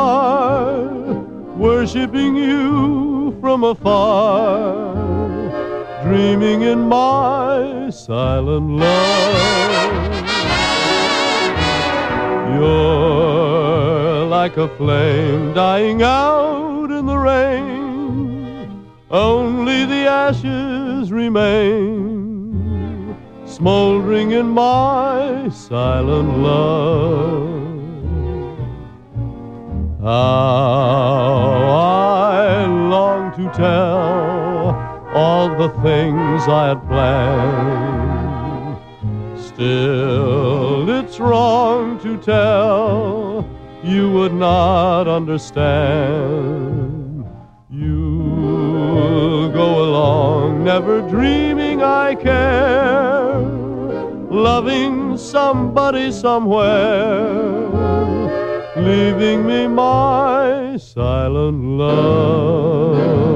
heart, worshiping you from afar, dreaming in my silent love. You're like a flame dying out in the rain, only the ashes remain, smoldering in my silent love. How I long to tell all the things I had planned, still it's wrong to tell, you would not understand. You'll go along never dreaming I care, loving somebody somewhere, leaving me my silent love.